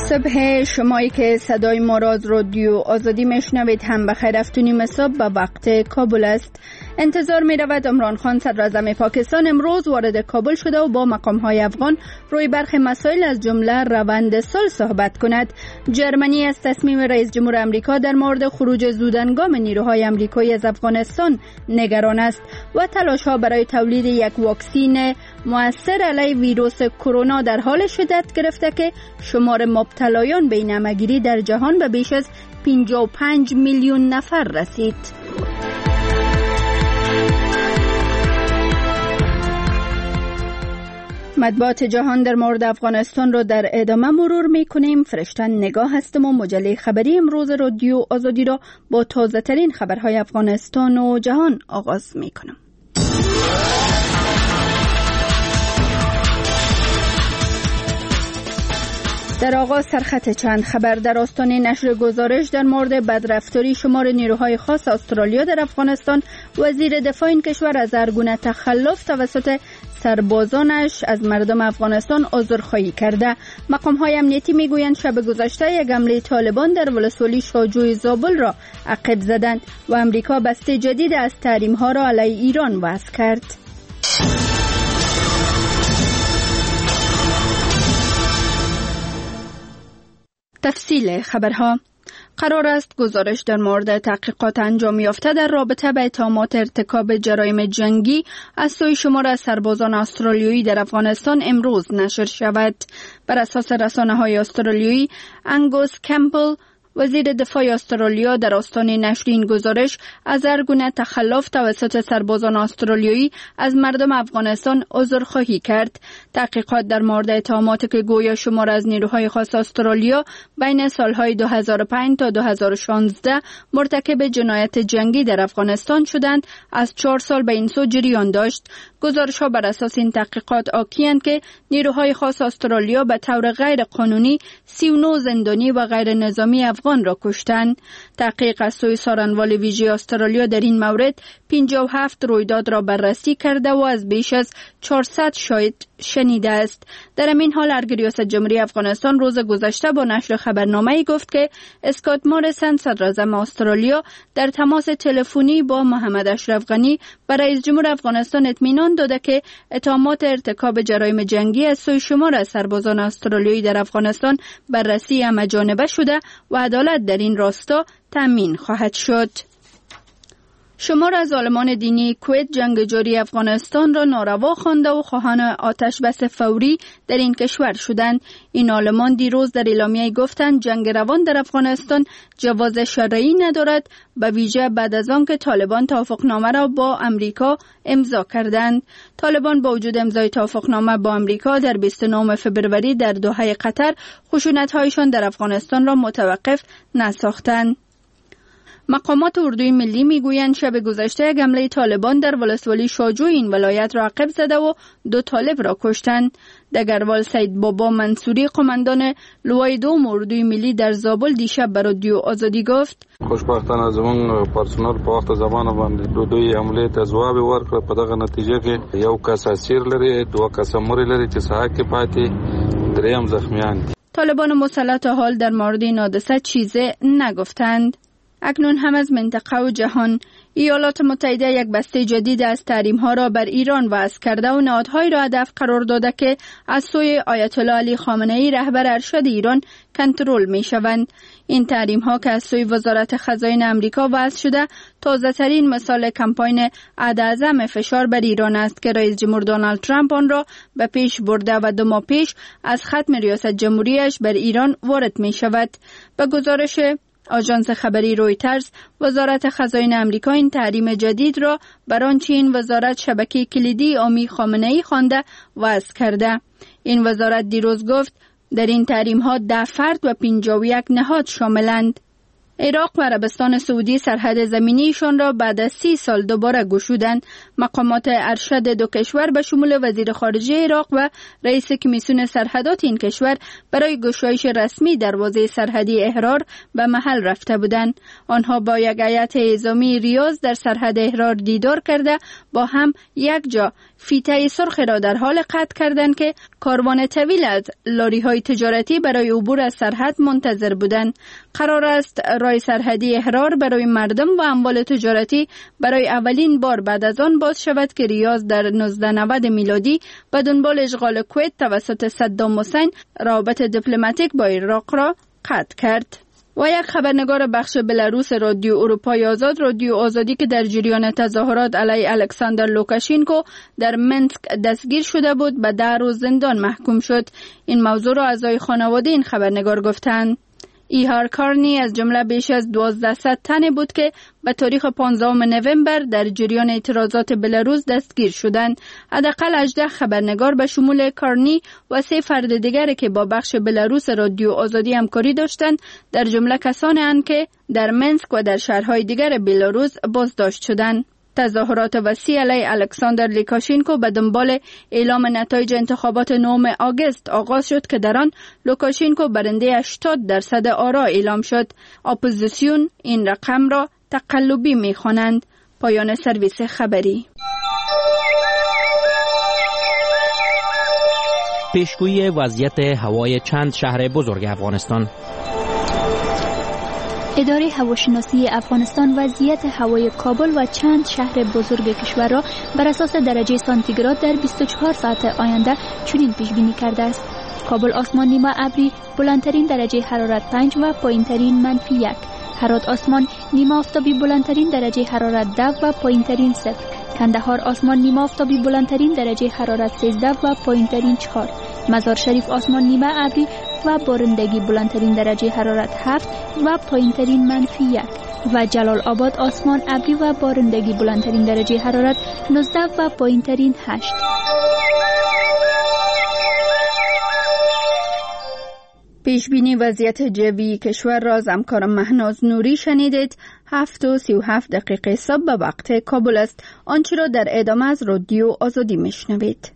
صبح شمایی که صدای ما را از رادیو آزادی میشنوید هم بخیر. 7:30 صبح به وقت کابل است. انتظار می رود عمران خان صدراعظم پاکستان امروز وارد کابل شده و با مقام‌های افغان روی برخی مسائل از جمله روند صلح صحبت کند. جرمنی از تصمیم رئیس جمهور آمریکا در مورد خروج زودهنگام نیروهای آمریکایی از افغانستان نگران است و تلاش‌ها برای تولید یک واکسن مؤثر علیه ویروس کرونا در حال شدت گرفته که شمار مبتلایان به این همه‌گیری در جهان به بیش از 55 میلیون نفر رسید. مطبوعات جهان در مورد افغانستان را در ادامه مرور می‌کنیم. فرشتن نگاه هستم و مجله خبری امروز رادیو آزادی را با تازه ترین خبرهای افغانستان و جهان آغاز می‌کنم. در آغاز سرخط چند خبر. در آستانه نشر گزارش در مورد بدرفتاری شمار نیروهای خاص استرالیا در افغانستان، وزیر دفاع این کشور از هر گونه تخلف توسط سربازانش از مردم افغانستان عذرخواهی کرده. مقام‌های امنیتی میگویند شب گذشته یک حمله طالبان در ولسوالی شاجوی زابل را عقب زدند و امریکا بسته جدید از تحریم‌ها را علیه ایران وضع کرد. تفصیل خبرها. قرار است گزارش در مورد تحقیقات انجام یافته در رابطه با اتهامات ارتکاب جرایم جنگی از سوی شمار از سربازان استرالیایی در افغانستان امروز نشر شود. بر اساس رسانه‌های استرالیایی، انگوس کمپل، وزیر دفاع استرالیا، در آستانه نشر این گزارش از هر گونه تخلف توسط سربازان استرالیایی از مردم افغانستان عذرخواهی کرد. تحقیقات در مورد اتهاماتی که گویا شمار از نیروهای خاص استرالیا بین سالهای 2005 تا 2016 مرتکب جنایت جنگی در افغانستان شدند از 4 سال به این سو جریان داشت. گزارش‌ها بر اساس این تحقیقات حاکی‌اند که نیروهای خاص استرالیا به طور غیر قانونی 39 زندانی و غیر نظامی افغان را کشتند. تحقیق از سوی سارنوال ویژه استرالیا در این مورد 57 رویداد را بررسی کرده و از بیش از 400 شاهد شنیده است. در همین حال ارگ ریاست جمهوری افغانستان روز گذشته با نشر خبرنامه‌ای گفت که اسکات موریسن صدراعظم استرالیا در تماس تلفنی با محمد اشرف غنی به رئیس جمهور افغانستان اطمینان داده که اتهامات ارتکاب جرایم جنگی از سوی شمار از سربازان استرالیایی در افغانستان بررسی همه‌جانبه شده و عدالت در این راستا تامین خواهد شد. شمار از عالمان دینی کویت جنگ جاری افغانستان را ناروا خوانده و خواهان آتش بس فوری در این کشور شدند. این عالمان دیروز در اعلامیه گفتند جنگ روان در افغانستان جواز شرعی ندارد، به ویژه بعد از آن که طالبان توافقنامه را با امریکا امضا کردند. طالبان با وجود امضای توافقنامه با امریکا در 29 فبروری در دوحه قطر خشونت‌هایشان در افغانستان را متوقف نساختند. مقامات اردوی ملی میگویند شب گذشته یک حمله طالبان در ولسوالی شاجوی این ولایت را عقب زده و 2 طالب را کشتند. دگروال سید بابا منصوری، قماندان لوای دوم اردوی ملی در زابل، دیشب به رادیو آزادی گفت: خوشبختانه زمون پرسونل په وخت زمانه باندې دوی حمله ته ځواب ورکړ. په دغه نتیجه کې یو کس اسیر لري، 2 کس مړي لري چې صحت کې پاتې، 3 زخمیان دي. طالبان مسلط حال در مورد این حادثه چیزی نگفتند. اکنون هم از منطقه و جهان. ایالات متحده یک بسته جدید از تحریم‌ها را بر ایران وضع کرده و نهادهایی را هدف قرار داده که از سوی آیت الله علی خامنه‌ای رهبر ارشد ایران کنترل می‌شوند. این تحریم‌ها که از سوی وزارت خزاین آمریکا وضع شده تازه‌ترین مثال کمپاین عداعظم فشار بر ایران است که رئیس جمهور دونالد ترامپ آن را به پیش برده و 2 ماه پیش از ختم ریاست جمهوریش بر ایران وارد می‌شود. به گزارش آژانس خبری رویترز، وزارت خزاین آمریکا این تحریم جدید را بر آنچه این وزارت شبکه کلیدی عامی خامنه‌ای خوانده وضع کرده. این وزارت دیروز گفت در این تحریم ها 10 فرد و 51 نهاد شاملند. عراق و عربستان سعودی سرحد زمینیشان را بعد از 30 سال دوباره گشودند. مقامات ارشد دو کشور به شمول وزیر خارجه عراق و رئیس کمیسیون سرحدات این کشور برای گشایش رسمی دروازه سرحدی احرار به محل رفته بودند. آنها با یک هیئت اعزامی ریاض در سرحد احرار دیدار کرده با هم یک جا فیته سرخ را در حال قطع کردند که کاروان طویل از لاری‌های تجارتی برای عبور از سرحد منتظر بودند. قرار است راه سرحدی احرار برای مردم و اموال تجارتی برای اولین بار بعد از آن باز شود که ریاض در 1990 میلادی به دنبال اشغال کویت توسط صدام حسین روابط دیپلماتیک با عراق را قطع کرد. و یک خبرنگار بخش بلاروس رادیو اروپای آزاد، رادیو آزادی که در جریان تظاهرات علیه الکساندر لوکاشینکو در منسک دستگیر شده بود به 10 روز زندان محکوم شد. این موضوع را اعضای خانواده این خبرنگار گفتند. ایهار کارنی از جمله بیش از 1200 تن بود که به تاریخ 15 نوامبر در جریان اعتراضات بلاروس دستگیر شدند. حداقل 18 خبرنگار به شمول کارنی و 3 فرد دیگر که با بخش بلاروس رادیو آزادی همکاری داشتند، در جمله کسانی اند که در منسک و در شهرهای دیگر بلاروس بازداشت شدند. تظاهرات وسیع علیه الکساندر لوکاشینکو به دنبال اعلام نتایج انتخابات 9 آگوست آغاز شد که در آن لوکاشینکو برنده 80% آرا اعلام شد. اپوزیسیون این رقم را تقلبی می‌خوانند. پایان سرویس خبری. پیشگویی وضعیت هوای چند شهر بزرگ افغانستان. اداره هواشناسی افغانستان وضعیت هوای کابل و چند شهر بزرگ کشور را بر اساس درجه سانتیگراد در 24 ساعت آینده چنین پیش بینی کرده است: کابل آسمان نیمه ابری، بلندترین درجه حرارت 5 و پایینترین -1. هرات آسمان نیمه آفتابی، بلندترین درجه حرارت 10 و پایینترین 0. کندهار آسمان نیمه آفتابی، بلندترین درجه حرارت 13 و پایینترین 4. مزار شریف آسمان نیمه ابری و بارندگی، بلندترین درجه حرارت 7 و پایینترین -1. و جلال آباد آسمان ابری و بارندگی، بلندترین درجه حرارت 19 و پایینترین 8. پیشبینی وضعیت جوی کشور را از همکارم مهناز نوری شنیدید. 7:37 صبح به وقت کابل است. آنچه را در ادامه از رادیو آزادی میشنوید.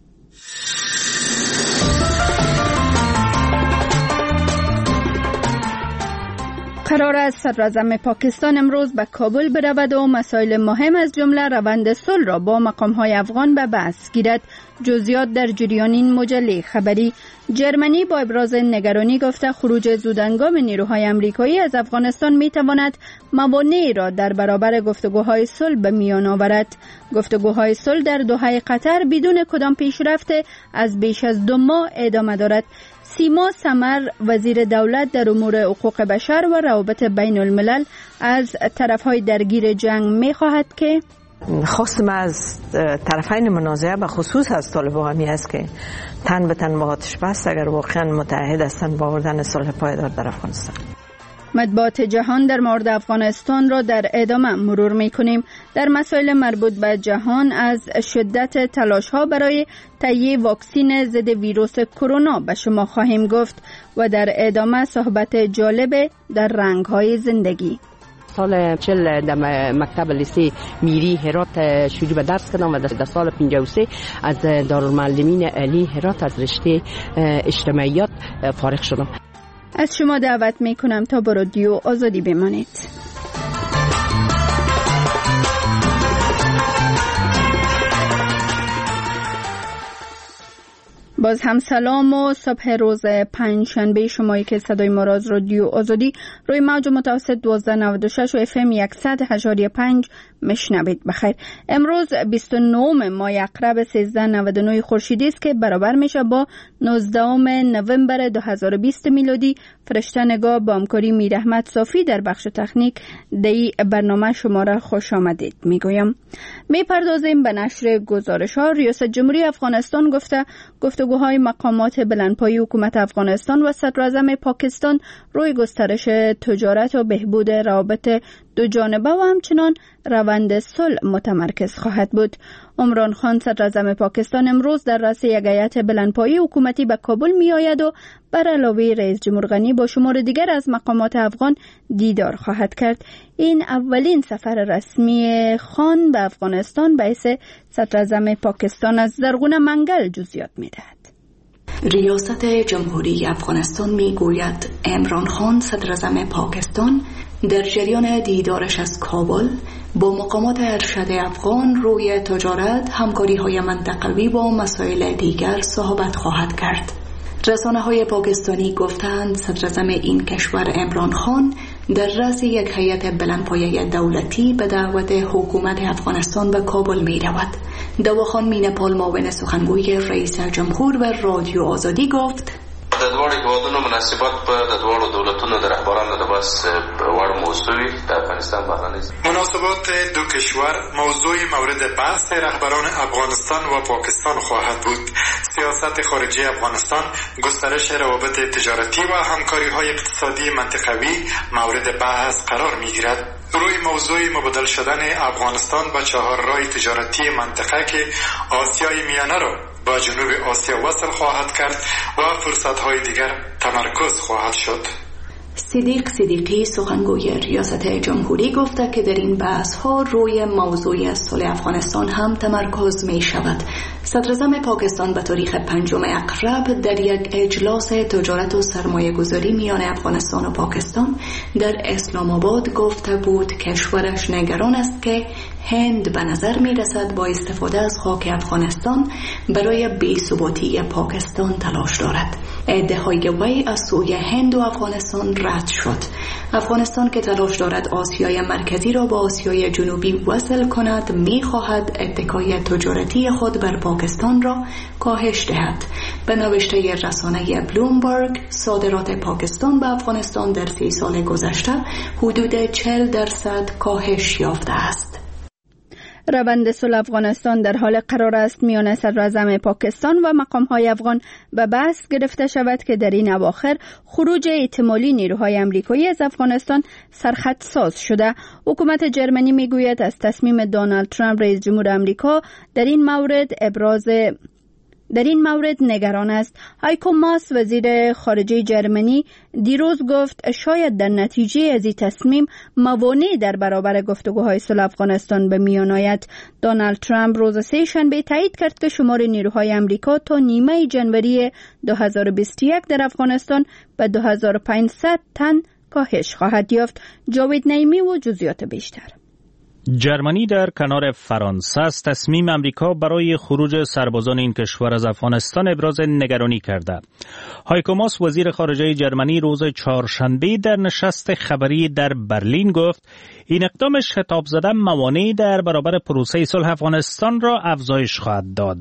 قرار است صدراعظم پاکستان امروز به کابل برود و مسائل مهم از جمله روند صلح را با مقام‌های افغان به بحث گیرد. جزئیات در جریان این مجله خبری. جرمنی با ابراز نگرانی گفته خروج زودهنگام نیروهای آمریکایی از افغانستان میتواند موانعی را در برابر گفتگوهای صلح به میان آورد. گفتگوهای صلح در دوحه قطر بدون کدام پیشرفت از بیش از 2 ماه ادامه دارد. سیما سمر وزیر دولت در امور حقوق بشر و روابط بین الملل از طرفهای درگیر جنگ می‌خواهد که خواست ما از طرفین منازعه به خصوص از طالبان همی است که تن به تن با آتش بس اگر واقعا متحد هستند با آوردن صلح پایدار در افغانستان. مطبوعات جهان در مورد افغانستان را در ادامه مرور می‌کنیم. در مسائل مربوط به جهان از شدت تلاش‌ها برای تهیه واکسن ضد ویروس کرونا به شما خواهیم گفت و در ادامه صحبت جالب در رنگ‌های زندگی. سال 40 در مکتب لیسه میری هرات شروع به درس کردم و در سال 53 از دارالمعلمین علی هرات از رشته اجتماعیات فارغ شدم. از شما دعوت می کنم تا با رادیو آزادی بمانید. باز هم سلام و صبح روز پنجشنبه شمایی که صدای ما را از رادیو آزادی روی موج متوسط 1296 و FM 100.5 میشنوید. بخیر. امروز 29 ماه اقرب 1399 خورشیدی است که برابر میشه با 19 نوامبر 2020 میلادی. فرشته نگاه با همکاری میر احمد صافی در بخش تکنیک دی برنامه شما را خوش آمدید میگویم. میپردازیم به نشر گزارش ها. ریاست جمهوری افغانستان گفته گفتگوهای مقامات بلندپایه حکومت افغانستان و صدراعظم پاکستان روی گسترش تجارت و بهبود روابط دو جانبه و همچنان روند صلح متمرکز خواهد بود. عمران خان صدراعظم پاکستان امروز در رأس یک هیئت بلندپایه حکومتی به کابل می آید و بر علاوه رئیس جمهور غنی با شمار دیگر از مقامات افغان دیدار خواهد کرد. این اولین سفر رسمی خان به افغانستان به حیث صدراعظم پاکستان است. زرغونه منگل جزئیات می دهد. ریاست جمهوری افغانستان می گوید عمران خان صدراعظم پاکستان در جریان دیدارش از کابل با مقامات ارشد افغان روی تجارت، همکاری‌های منطقوی با مسائل دیگر صحبت خواهد کرد. رسانه‌های پاکستانی گفتند صدراعظم این کشور عمران خان در رأس یک هیئت بلندپایه دولتی به دعوت حکومت افغانستان به کابل می رود. دواخان مینپال معاون سخنگوی رئیس جمهور و رادیو آزادی گفت د دوړو هیوادونو مناسبت په د دوړو دولتونو د رهبرانو د بس وړ موضوعی د افغانستان بهرنی مناسبات دو کشور موضوع مورد بحث رهبران افغانستان و پاکستان خواهد بود. سیاست خارجی افغانستان، گسترش روابط تجارتی و همکاری‌های اقتصادی منطقوی مورد بحث قرار می‌گیرد. روی موضوع مبادله شدن افغانستان با چهار راه تجارتی منطقه که آسیای میانه را با جنوب آسیا وصل خواهد کرد و فرصت‌های دیگر تمرکز خواهد شد. صدیقی سخنگوی ریاست جمهوری گفته که در این بحث‌ها روی موضوع صلح افغانستان هم تمرکز می شود. صدراعظم پاکستان به تاریخ 5 اقرب در یک اجلاس تجارت و سرمایه گذاری میان افغانستان و پاکستان در اسلام آباد گفته بود کشورش نگران است که هند به نظر می رسد با استفاده از خاک افغانستان برای بی‌ثباتی پاکستان تلاش دارد. ادعاهای وی از سوی هند و افغانستان رد شد. افغانستان که تلاش دارد آسیای مرکزی را با آسیای جنوبی وصل کند می خواهد اتکای تجارتی خود بر پاکستان را کاهش دهد. به نوشته رسانه بلومبرگ صادرات پاکستان به افغانستان در 3 سال گذشته حدود 40% کاهش یافته است. روند صلح افغانستان در حال قرار است میان صدراعظم پاکستان و مقام‌های افغان به بحث گرفته شود که در این اواخر خروج احتمالی نیروهای آمریکایی از افغانستان سرخط ساز شده. حکومت جرمنی میگوید از تصمیم دونالد ترامپ رئیس جمهور آمریکا در این مورد نگران است. هایکو ماس وزیر خارجه جرمنی دیروز گفت شاید در نتیجه از این تصمیم موانع در برابر گفتگوهای صلح افغانستان به میان آید. دونالد ترامپ روز سه‌شنبه تایید کرد که شمار نیروهای آمریکا تا نیمه ژانویه 2021 در افغانستان به 2500 تن کاهش خواهد یافت. جاوید نعیمی و جزئیات بیشتر. جرمنی در کنار فرانسه از تصمیم امریکا برای خروج سربازان این کشور از افغانستان ابراز نگرانی کرده. هایکو ماس وزیر خارجه جرمنی روز چهارشنبه در نشست خبری در برلین گفت این اقدام شتاب زده موانع در برابر پروسه صلح افغانستان را افزایش خواهد داد.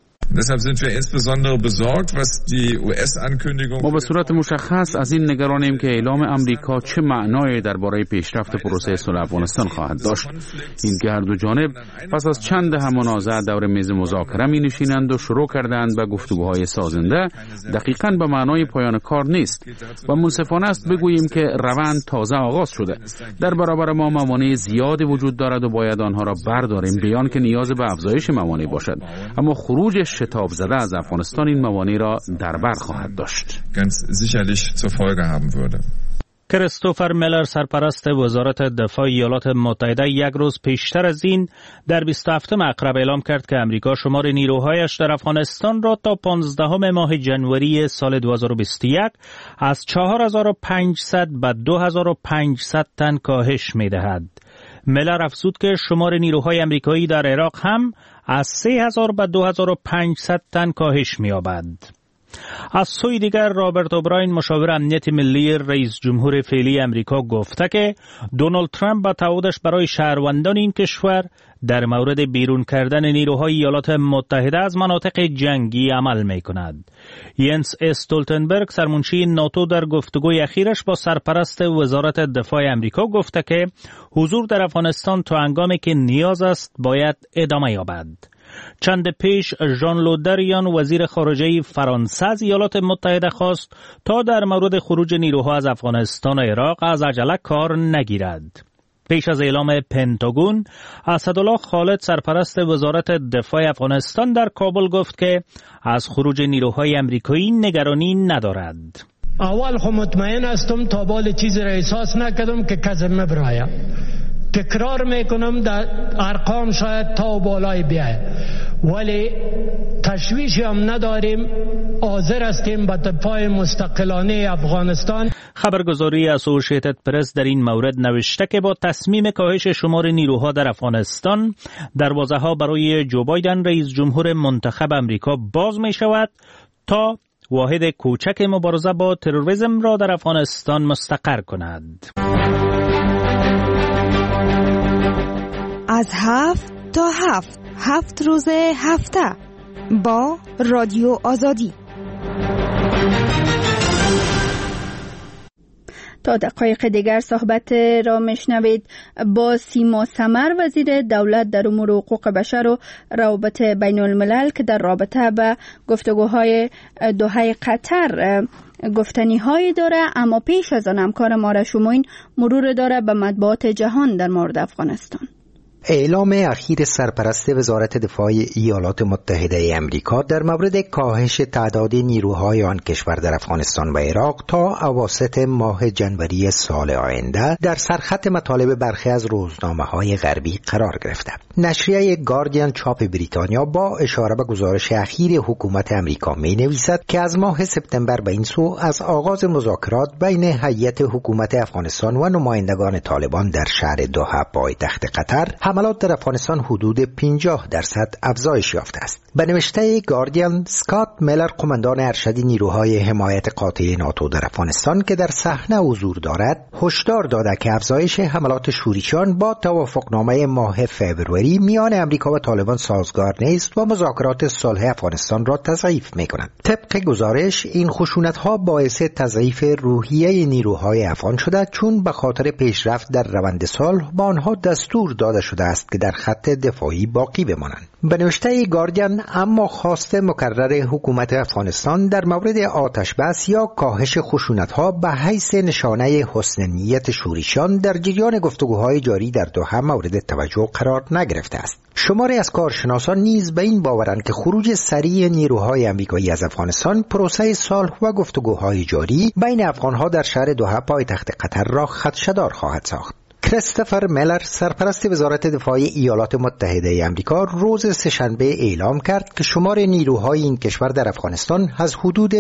ما به صورت مشخص از این نگرانیم که اعلام امریکا چه معنایی درباره پیشرفت پروسه صلح افغانستان خواهد داشت. این که هر دو جانب پس از چند دهه منازعه دور میز مذاکره می نشینند و شروع کردند به گفتگوهای سازنده دقیقاً به معنای پایان کار نیست و منصفانه است بگوییم که روند تازه آغاز شده. در برابر ما موانع زیادی وجود دارد و باید آنها را برداریم بیان که نیاز به افزایش موانع باشد، اما خروج شتاب زده از افغانستان این موانع را در بر خواهد داشت. کریستوفر میلر سرپرست وزارت دفاع ایالات متحده یک روز پیشتر از این در 27 اقرب اعلام کرد که امریکا شمار نیروهایش در افغانستان را تا 15 ماه ژانویه سال 2021 از 4500 به 2500 تن کاهش می‌دهد. میلر افزود که شمار نیروهای امریکایی در عراق هم از 3000 به 2500 تن کاهش می‌یابد. از سوی دیگر رابرت اوبراین مشاور امنیت ملی رئیس جمهور فعلی امریکا گفته که دونالد ترامپ با تعهدش برای شهروندان این کشور در مورد بیرون کردن نیروهای ایالات متحده از مناطق جنگی عمل می‌کند. ینس استولتنبرگ سرمنشی ناتو در گفتگوی اخیرش با سرپرست وزارت دفاع امریکا گفته که حضور در افغانستان تا هنگامی که نیاز است باید ادامه یابد. چند پیش ژان لودریان وزیر خارجه فرانسه از ایالات متحده خواست تا در مورد خروج نیروها از افغانستان و عراق از عجله کار نگیرد. پیش از اعلام پنتاگون، اسدالله خالد سرپرست وزارت دفاع افغانستان در کابل گفت که از خروج نیروهای امریکایی نگرانی ندارد. اول خو مطمئن هستم تا بال چیزی را احساس نکردم که کسی مبرایه. تکرار میکنم در ارقام شاید تا بالای بیاید، ولی تشویشی هم نداریم. حاضر هستیم به دفاع مستقلانه افغانستان. خبرگزاری اسوسییتد پرس در این مورد نوشته که با تصمیم کاهش شمار نیروها در افغانستان، دروازه‌ها برای جو بایدن رئیس جمهور منتخب امریکا باز می شود تا واحد کوچک مبارزه با تروریسم را در افغانستان مستقر کند. از 7 تا 7 روز هفته با رادیو آزادی. تا دقایق دیگر صحبت را میشنوید با سیما سمر، وزیر دولت در امور حقوق بشر و روابط بین الملل، که در رابطه به گفتگوهای دوحه قطر گفتنی هایی داره. اما پیش از آن همکار ما را شموین مرور داره به مطبوعات جهان در مورد افغانستان. اعلام اخیر سرپرست وزارت دفاع ایالات متحده امریکا در مورد کاهش تعداد نیروهای آن کشور در افغانستان و عراق تا اواسط ماه جنوری سال آینده در سرخط مطالب برخی از روزنامه‌های غربی قرار گرفته. نشریه گاردین چاپ بریتانیا با اشاره به گزارش اخیر حکومت امریکا می‌نویسد که از ماه سپتامبر به این سو از آغاز مذاکرات بین هیئت حکومت افغانستان و نمایندگان طالبان در شهر دوحه پایتخت قطر، حملات در افغانستان حدود 50% افزایش یافته است. به نوشته گاردین، اسکات میلر، قماندان ارشد نیروهای حمایت قاطع ناتو در افغانستان که در صحنه حضور دارد، هشدار داده که افزایش حملات شورشیان با توافقنامه ماه فوریه میان امریکا و طالبان سازگار نیست و مذاکرات صلح افغانستان را تضعیف می‌کند. طبق گزارش، این خشونت‌ها باعث تضعیف روحیه نیروهای افغان شده، چون به خاطر پیشرفت در روند صلح با آنها دستور داده شده است که در خط دفاعی باقی بمانند. به نوشته گاردین، اما خواست مکرر حکومت افغانستان در مورد آتش بس یا کاهش خشونت‌ها به حیث نشانه حسن نیت شورشیان در جریان گفتگوهای جاری در دوحه مورد توجه قرار نگرفته است. شماری از کارشناسان نیز به این باورند که خروج سریع نیروهای امریکایی از افغانستان پروسه صلح و گفتگوهای جاری بین افغان‌ها در شهر دوحه پایتخت قطر را خدشه‌دار خواهد ساخت. کریستوفر میلر، سرپرست وزارت دفاع ایالات متحده آمریکا، روز سه‌شنبه اعلام کرد که شمار نیروهای این کشور در افغانستان از حدود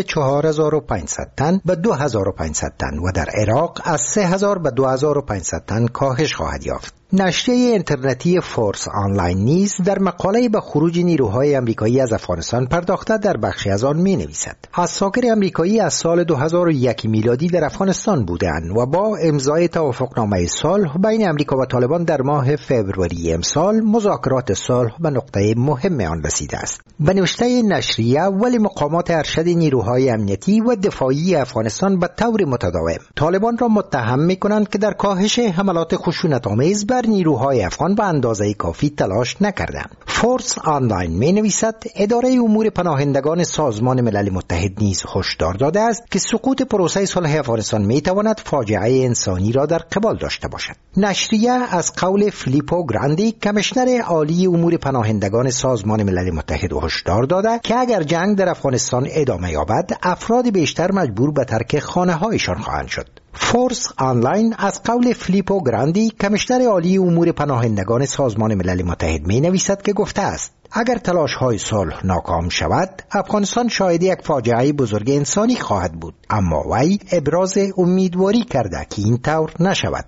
4500 تن به 2500 تن و در عراق از 3000 به 2500 تن کاهش خواهد یافت. نشریه اینترنتی فورس آنلاین نیز در مقاله به خروج نیروهای امریکایی از افغانستان پرداخته در بخشی از آن می‌نویسد: اساکر امریکایی از سال 2001 میلادی در افغانستان بودند و با امضای توافقنامه صلح بین امریکا و طالبان در ماه فوریه امسال مذاکرات صلح به نقطه مهم آن رسیده است. به نوشته نشریه، ولی مقامات ارشد نیروهای امنیتی و دفاعی افغانستان به طور متداوم طالبان را متهم می‌کنند که در کاهش حملات خشونت‌آمیز بر نیروهای افغان به اندازه کافی تلاش نکردند. فورس آنلاین می‌نویسد اداره امور پناهندگان سازمان ملل متحد نیز هشدار داده است که سقوط پروسه صلح افغانستان می‌تواند فاجعه انسانی را در قبال داشته باشد. نشریه از قول فیلیپو گراندی، کمیشنر عالی امور پناهندگان سازمان ملل متحد، هشدار داده که اگر جنگ در افغانستان ادامه یابد، افراد بیشتر مجبور به ترک خانه‌هایشان خواهند شد. فورس آنلاین از قول فیلیپو گراندی، کمیشنر عالی امور پناهندگان سازمان ملل متحد، می‌نویسد که گفته است اگر تلاش‌های صلح ناکام شود، افغانستان شاهد یک فاجعه بزرگ انسانی خواهد بود، اما وی ابراز امیدواری کرده که این طور نشود.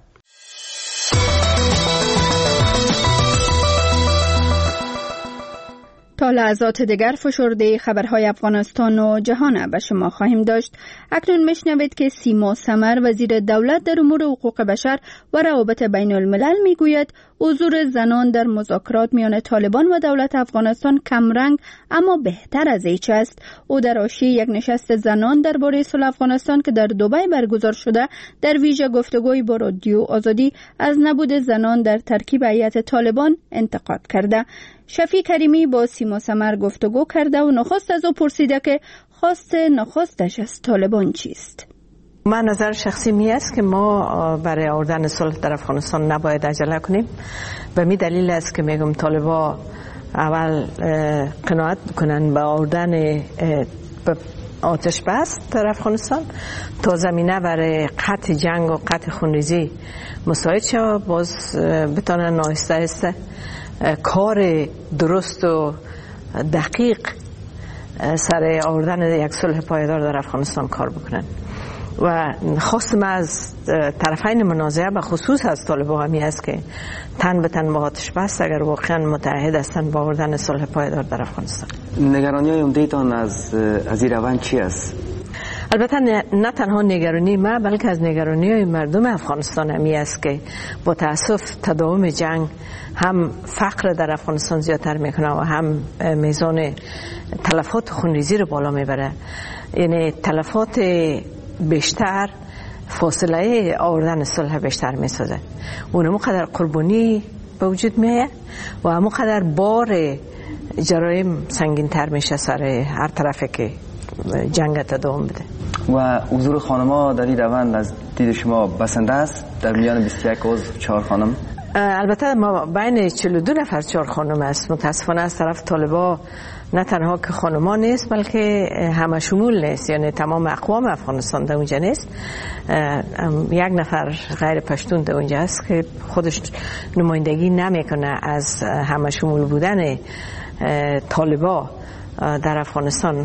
تا لحظات دیگر فشرده خبرهای افغانستان و جهان به شما خواهیم داشت. اکنون میشنوید که سیما سمر، وزیر دولت در امور حقوق بشر و روابط بین الملل، میگوید حضور زنان در مذاکرات میان طالبان و دولت افغانستان کمرنگ اما بهتر از هیچ است. او در حاشیه یک نشست زنان درباره صلح افغانستان که در دبی برگزار شده، در ویژه گفتگوی با رادیو آزادی از نبود زنان در ترکیب هیئت طالبان انتقاد کرده. شفیع کریمی با سیما سمر گفتگو کرده و نخست از او پرسیده که خواست نخستش از طالبان چیست. من نظر شخصی می است که ما برای آوردن صلح در افغانستان نباید عجله کنیم. به می دلیل است که میگم طالبا اول قناعت کنن به آوردن آتش بس در افغانستان تا زمینه برای قطع جنگ و قطع خونریزی مساعد شود، باز بتانن آهسته آهسته کار درست و دقیق سر آوردن یک صلح پایدار در افغانستان کار بکنن. و خواستم از طرفین منازعه به خصوص از طالبان همی است که تن به تن با آتش بس اگر واقعا متحد هستند با آوردن صلح پایدار در افغانستان. نگرانی های عمده‌تان از این روند چی است؟ البته نه تنها نگرانی ما بلکه از نگرانی های مردم افغانستان همی است که با تاسف تداوم جنگ هم فقر در افغانستان زیادتر میکنه و هم میزان تلفات خونریزی رو بالا میبره. یعنی تلفات بیشتر فاصله آوردن صلح بیشتر میسازه. اونمو قدر قربانی به وجود میاد و همو قدر بار جرایم سنگین تر میشه سر هر طرفی که جنگ تداوم بده. و حضور خانم‌ها در این روند از دید شما بسنده است؟ در میان 21 عضو 4 خانم؟ البته ما بین 42 نفر 4 خانم است. متاسفانه از طرف طالبا نه تنها که خانما نیست بلکه همه شمول نیست، یعنی تمام اقوام افغانستان در اونجا نیست. یک نفر غیر پشتون در اونجا است که خودش نمایندگی نمیکنه از همه شمول بودن طالبا در افغانستان.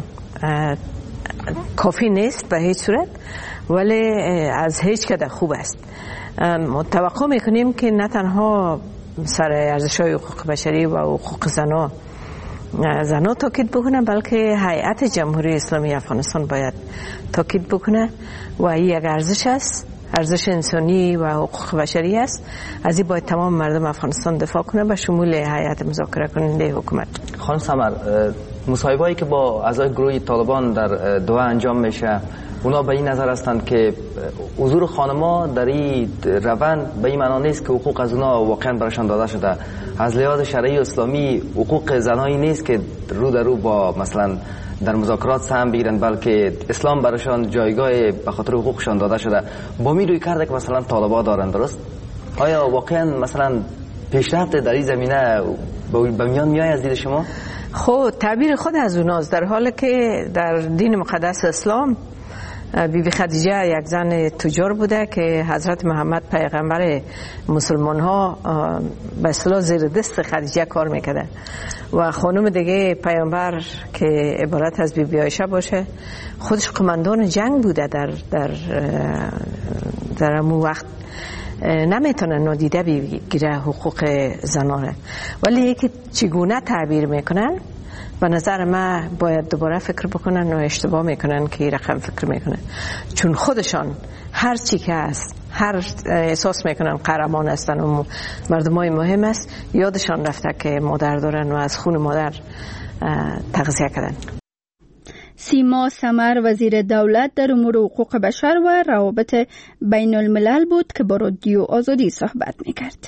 کافی نیست به هیچ صورت، ولی از هیچ کده خوب است. توقع میکنیم که نه تنها سر ارزش‌های حقوق بشری و حقوق زنا تاکید بکنه بلکه هیئت جمهوری اسلامی افغانستان باید تاکید بکنه و این یک ارزش است، ارزش انسانی و حقوق بشری است. از این باید تمام مردم افغانستان دفاع کنه به شمول هیئت مذاکره کننده حکومت. خانم سمر، مصاحبه‌ای که با اعضای گروه طالبان در دوحه انجام میشه، اونا به این نظر هستند که حضور خانم‌ها در این روند به این معنا نیست که حقوق از اونا واقعا براشان داده شده. از لحاظ شرعی اسلامی حقوق زنایی نیست که رو در رو با مثلا در مذاکرات سهم بگیرن، بلکه اسلام براشان جایگاه به خاطر حقوقشان داده شده. با می روی کرده که مثلا طالبا دارن، درست؟ آیا واقعا مثلا پیشرفت در این زمینه به میان میاد از دید شما؟ خب تعبیر خود از اوناست، در حالی که در دین مقدس اسلام بیبی خدیجه یک زن تجار بوده که حضرت محمد پیغمبر مسلمان ها به اصطلاح زیر دست خدیجه کار میکرده و خانم دیگه پیغمبر که عبارت از بیبی عایشه باشه خودش قماندان جنگ بوده در امو وقت. نمیتونه نادیده بگیره حقوق زنانه، ولی یکی چگونه تعبیر میکنن به نظر من باید دوباره فکر بکنن و اشتباه میکنن که این رقم فکر میکنن، چون خودشان هر چی که هست، هر احساس میکنن قهرمان هستن و مردمای مهم است، یادشان رفته که مادر دارن و از خون مادر تغذیه کردن. سیما سمر وزیر دولت در امور حقوق بشر و روابط بین الملل بود که با رادیو آزادی صحبت میکرد.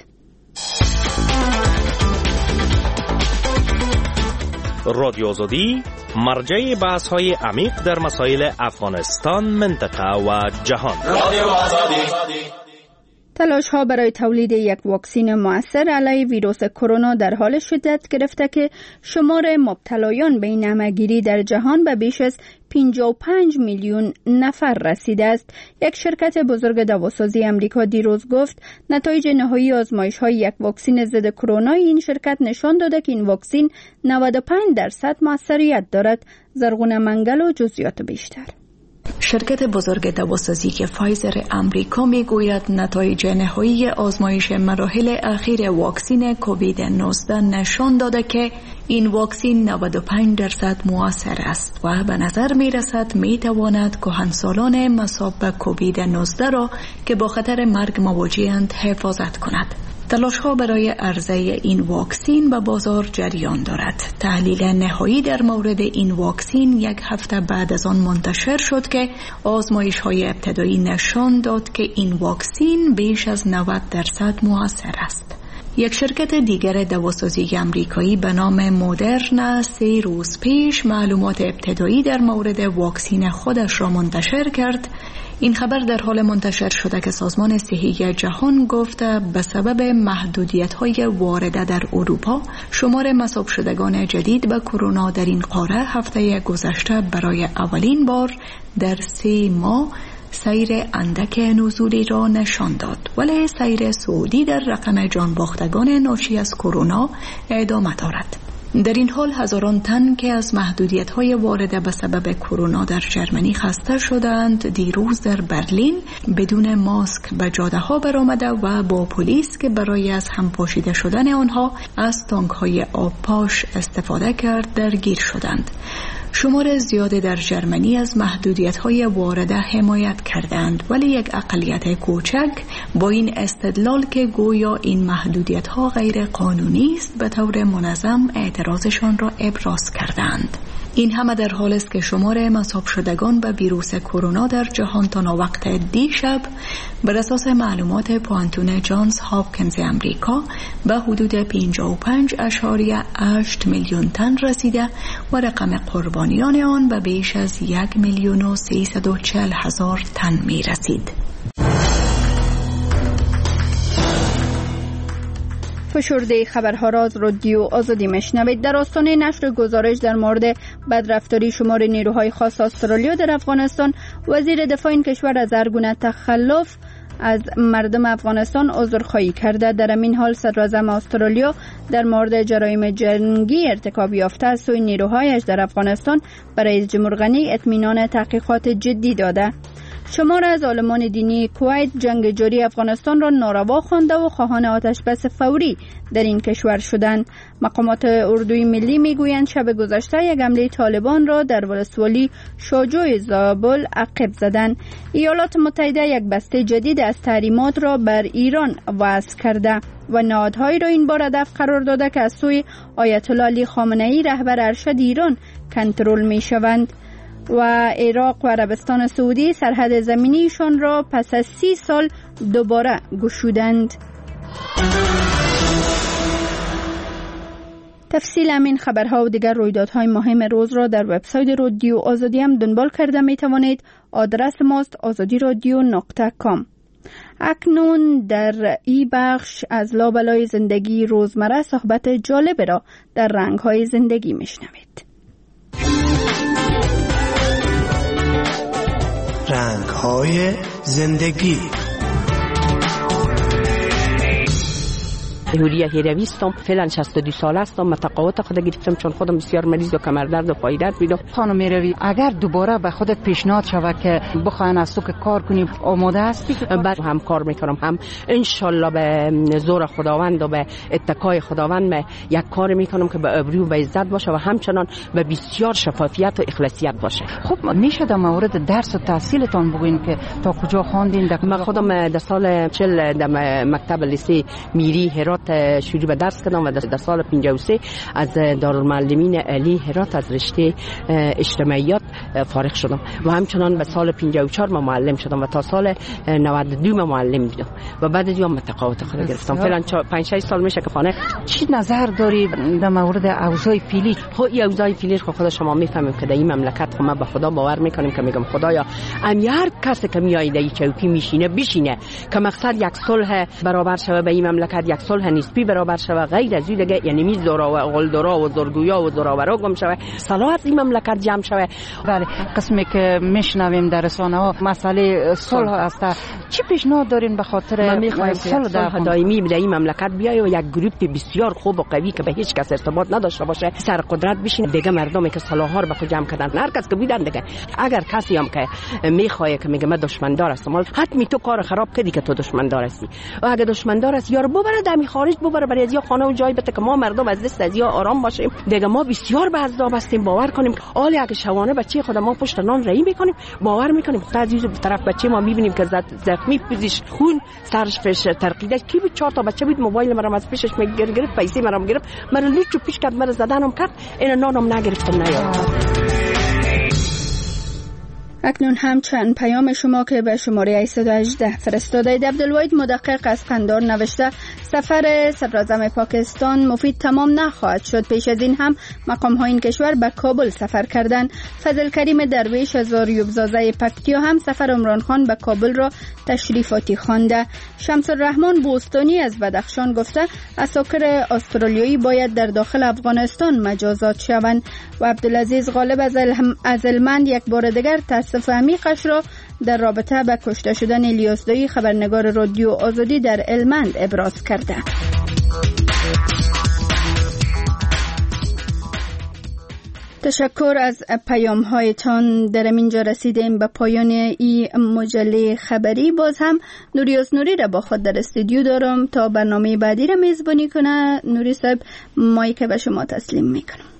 رادیو آزادی مرجع بحث های عمیق در مسائل افغانستان، منطقه و جهان. رادیو آزادی. تلاش ها برای تولید یک واکسن مؤثر علیه ویروس کرونا در حال شدت گرفته که شمار مبتلایان به این همه‌گیری در جهان به بیش از 55 میلیون نفر رسیده است. یک شرکت بزرگ دواسازی امریکا دیروز گفت نتایج نهایی آزمایش های یک واکسن ضد کرونا این شرکت نشان داده که این واکسن 95% موثریت دارد. زرغونه منگل و جزئیات بیشتر. شرکت بزرگ دواسازی که فایزر امریکا میگوید نتایج نهایی آزمایش مراحل اخیر واکسن کووید 19 نشان داده که این واکسن 95% مؤثر است و به نظر می رسد می تواند کهنسالان مصاب به کووید 19 را که با خطر مرگ مواجه‌اند حفاظت کند. تلاش ها برای عرضه این واکسن به بازار جریان دارد. تحلیل نهایی در مورد این واکسن یک هفته بعد از آن منتشر شد که آزمایش های ابتدایی نشان داد که این واکسن بیش از 90% مؤثر است. یک شرکت دیگر دواسازی امریکایی به نام مودرنا 3 روز پیش معلومات ابتدایی در مورد واکسین خودش را منتشر کرد. این خبر در حال منتشر شده که سازمان صحی جهان گفته به سبب محدودیت‌های وارده در اروپا شمار مصاب شدگان جدید به کرونا در این قاره هفته گذشته برای اولین بار در 3 ماه سیر اندک نزولی را نشان داد، ولی سیر صعودی در رقم جانباختگان ناشی از کرونا ادامه دارد. در این حال هزاران تن که از محدودیت‌های وارده به سبب کرونا در ژرمنی خسته شدند دیروز در برلین بدون ماسک به جاده‌ها برآمده و با پلیس که برای از هم پاشیده شدن آنها از تانک‌های آبپاش استفاده کرد درگیر شدند. شمار زیادی در ژرمنی از محدودیت‌های وارده حمایت کردند، ولی یک اقلیت کوچک با این استدلال که گویا این محدودیت‌ها غیر قانونی است به طور منظم اعتراضشان را ابراز کردند. این همه در حال است که شمار مصاب شدگان به ویروس کرونا در جهان تا وقت دیشب بر اساس معلومات پوانتون جانز هاپکینز امریکا به حدود 55.8 میلیون تن رسیده و رقم قربانیان آن به بیش از 1,340,000 تن می رسید. فشرده خبرها را از رادیو آزادی میشنوید. در آستانه نشر گزارش در مورد بدرفتاری شمار نیروهای خاص استرالیا در افغانستان، وزیر دفاع این کشور از هر گونه تخلف از مردم افغانستان عذرخواهی کرده. در این حال صدراعظم استرالیا در مورد جرایم جنگی ارتکاب یافته از سوی نیروهایش در افغانستان برای رئیس جمهور غنی اطمینان تحقیقات جدی داده. شمار از عالمان دینی کویت جنگ جاری افغانستان را ناروا خوانده و خواهان آتش بس فوری در این کشور شدند. مقامات اردوی ملی میگویند شب گذشته یک حمله طالبان را در ولسوالی شجاع زابل عقب زدند. ایالات متحده یک بسته جدید از تحریمات را بر ایران وضع کرده و نهادهایی را این بار هدف قرار داده که از سوی آیت الله علی خامنه‌ای رهبر ارشد ایران کنترل می شوند. و عراق و عربستان سعودی سرحد زمینیشان را پس از 30 سال دوباره گشودند. تفصیل همین خبرها و دیگر رویدادهای مهم روز را در وبسایت رادیو آزادی هم دنبال کرده می توانید. آدرس ماست azadiradyo.com. اکنون در این بخش از لابلای زندگی روزمره صحبت جالب را در رنگ‌های زندگی میشنوید. رنگ‌های زندگی. هوریا هیروی هستم، فعلا 62 ساله هستم. متقاعد خود گرفتم چون خودم بسیار مریض و کمردرد و پای درد میدم. خانم هیروی، اگر دوباره به خودت پیشنهاد شود که بخواین از تو که کار کنی، آماده هستی؟ بعد هم کار میکنم، هم ان شاءالله به زور خداوند و به اتکای خداوند یک کار میکنم که به ابرو و به عزت باشه و همچنان به بسیار شفافیت و اخلاصیت باشه. خب میشه در مورد درس و تحصیلتان بگوین که تا کجا خواندین؟ من خودم در سال 40 در مکتب لیسه میری هرات شروع به درس کردم و در سال 53 از دارالمعلمین علی هرات از رشته اجتماعیات فارغ شدم و همچنان به سال 54 ما معلم شدم و تا سال 92 ما معلم بودم و بعد از اون متقاعد خود گرفتم. فعلا 5-6 سال میشه که فارغ. چی نظر داری در مورد اوضاع فعلی؟ خب این اوضاع فعلی خود شما میفهمیم که در این مملکت ما به خدا باور میکنیم که میگم خدایا هر کسی که میاد در چوکی میشینه بشینه که مقصد یک صلح برابر شوه به این مملکت، یک صلح نسبی برابر شوه، غیر از این دیگه یعنی میز دورا و غلدورا و زرگویا و زراورا گم شوه، صلاح این مملکت جمع شوه. بله، قسمی که میشنویم در رسانه ها مسئله صلح است. چی پیشنهاد دارین به خاطر صلح دائمی در این مملکت بیای و یک گروه بسیار خوب و قوی که به هیچ کس ارتباط نداشته باشه سر قدرت بشین دیگه مردمی که صلاح ها رو به خود جمع کردن، هر کس که بودن دیگه. اگر کسی هم که میخواد که میگه من دشمندار هستم، حتمی تو کار خراب کردی که تو دشمندار هستی و اگر دشمندار است یارو ببره دمی خارج، ببره برای ازیا خانه و جای بده که ما مردم از دست ازیا آرام باشیم. دیگه ما بسیار به عذاب هستیم، باور کنیم حالی اگه شوانه بچه خود ما پشت نان رهی میکنیم، باور میکنیم خود عزیز به طرف بچه ما میبینیم که زخمی پزشک خون سرش فش ترقیده کی بود 4 تا بچه بود، موبایل مرام از پیشش میگرفت، پیسه مرام گرفت، مرا لوچو پیش کرد، مرا زدنم کرد، این نانم نگرفتم نیار. چی پیشنهاد دارین به خاطر صلح است؟ بله، قسمی که میشنویم در رسانه ها مسئله صلح است. من خودم در سال 40 در مکتب لیسه میری هرات شروع به درس کردم و در سال 53 از دارالمعلمین علی هرات از رشته اجتماعیات فارغ شدم و همچنان به سال 54 ما معلم شدم و تا سال 92 ما متقاعد خود گرفتم. فعلا 5-6 سال میشه که فارغ. فشرده خبرها اکنون هم چند پیام شما که به شماره 818 فرستادید. عبدالواحد مدقق از قندار نوشته سفر صدراعظم پاکستان مفید تمام نخواهد شد. پیش از این هم مقام های این کشور به کابل سفر کردند. فضل کریم درویش از آریوبزازه پکتیا هم سفر عمران خان به کابل را تشریفاتی خوانده. شمس الرحمن بوستانی از بدخشان گفته عساکر استرالیایی باید در داخل افغانستان مجازات شوند. و عبدالعزیز غالب از هلمند یک بار دیگر تأسف عمیقش را در رابطه به کشته شدن الیاس دایی خبرنگار رادیو آزادی در هلمند ابراز کرده. تشکر از پیام هایتان. در اینجا رسیدیم به پایان این مجله خبری. باز هم نوریوز نوری را با خود در استودیو دارم تا برنامه بعدی را میزبانی کنه. نوری صاحب مایک به شما تسلیم میکنم.